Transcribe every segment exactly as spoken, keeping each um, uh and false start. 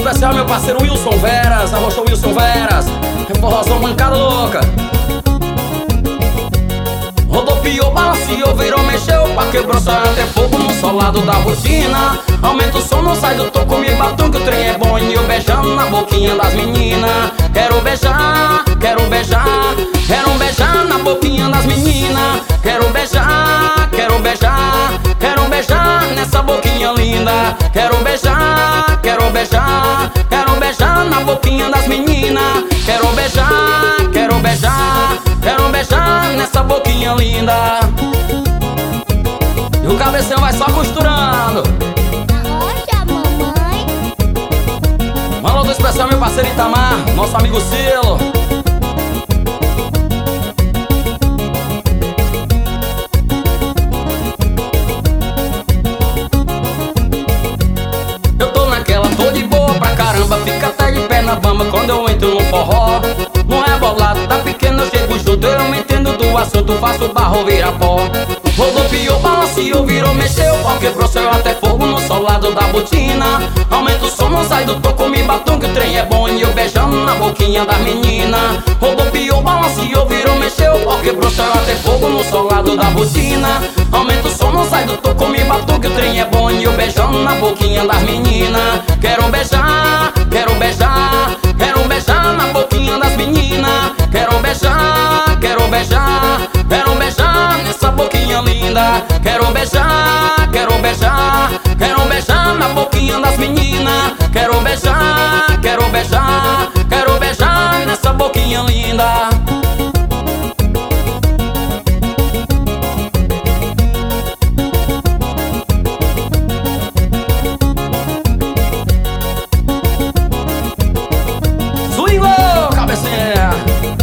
especial, meu parceiro Wilson Veras. Arrochou Wilson Veras. Forrozão, bancada louca. Rodopiou, balanceou, virou, mexeu, pá, quebrou, saiu até fogo no solado da rotina. Aumenta o som, não sai do toco, me batom, que o trem é bom. E eu beijando na boquinha das meninas. Quero beijar, quero beijar, quero beijar na boquinha das meninas. Quero beijar, quero beijar, quero beijar nessa boquinha linda. Quero beijar, quero beijar, quero beijar na boquinha das meninas. Quero beijar, quero beijar, quero beijar nessa boquinha linda. E o cabeção vai só costurando. Arrocha, mamãe. Um alô do especial, meu parceiro Itamar, nosso amigo Silo. Eu tô naquela, tô de boa pra caramba, fica até de pé na bamba quando eu entro no forró. Não é bolado, tá pequeno, eu chego junto, eu me entendo do assunto, faço barro virar pó. Rodopiou, balanceou, virou, mexeu, pau quebrou, saiu até fogo no solado da botina. Aumenta o som, não sai do toco, me batom, que o trem é bom. E eu beijando na boquinha da menina. Rodopiou, balanceou, virou, mexeu, pau quebrou, saiu até fogo no solado da botina. Aumenta o som, não sai do toco, me batom, que o trem é bom. E eu beijando na boquinha das meninas. Quero beijar, quero beijar, quero beijar na boquinha das meninas. Quero beijar, quero beijar, quero beijar nessa boquinha linda. Quero beijar, quero beijar, quero beijar na boquinha das meninas. Quero beijar, quero beijar, quero beijar nessa boquinha linda. Swingou, cabecinha.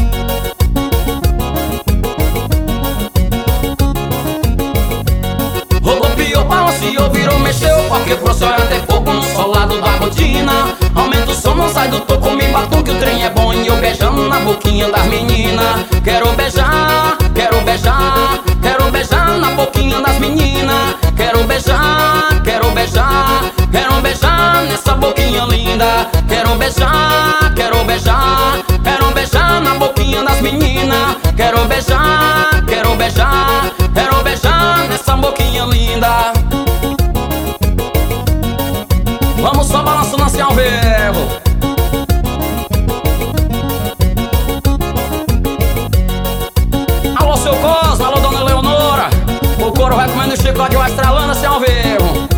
Rodopiou, balanceou, virou, mexeu, pau quebrou, saiu até fogo no solado da rotina. Aumenta o som, não sai do toco, me batom, que o trem é bom. E eu beijando na boquinha das meninas. Quero beijar, quero beijar, quero beijar na boquinha das meninas. Quero beijar, quero beijar, quero beijar nessa boquinha linda. Quero beijar, quero beijar, quero beijar na boquinha das meninas. Quero beijar, quero beijar, quero beijar nessa boquinha linda. Vamos só balançando assim ao vivo. Alô, seu Cosmo, alô, dona Leonora. O coro vai comendo o chicote, vai estralando assim ao vivo.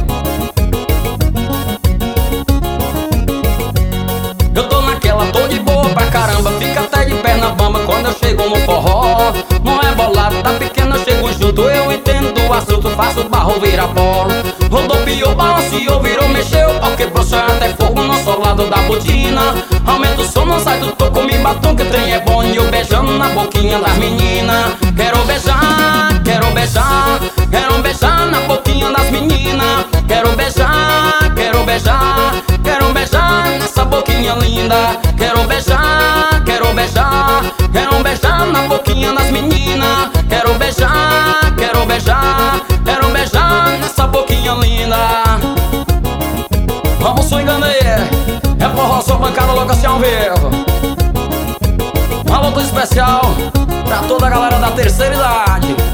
Eu tô naquela, tô de boa pra caramba, fica até de perna bamba quando eu chego no forró. Não é bolado, tá pequeno, eu chego junto, eu entendo do assunto, faço barro virar pó. Rodopiou, balanceou, virou, mexeu, pau quebrou, saiu até fogo no solado da botina. Aumenta o som, não sai do toco, me batom, que o trem é bom. E eu beijando na boquinha das meninas. Quero beijar, quero beijar, quero beijar na boquinha das meninas. Quero beijar, quero beijar, quero beijar nessa boquinha linda. Quero beijar, quero beijar, quero beijar na boquinha das meninas. Quero beijar, quero beijar, quero beijar nessa boquinha linda. Vamos swingando aí, é forró, só bancada louca assim ao vivo. Um alô do especial pra toda a galera da terceira idade.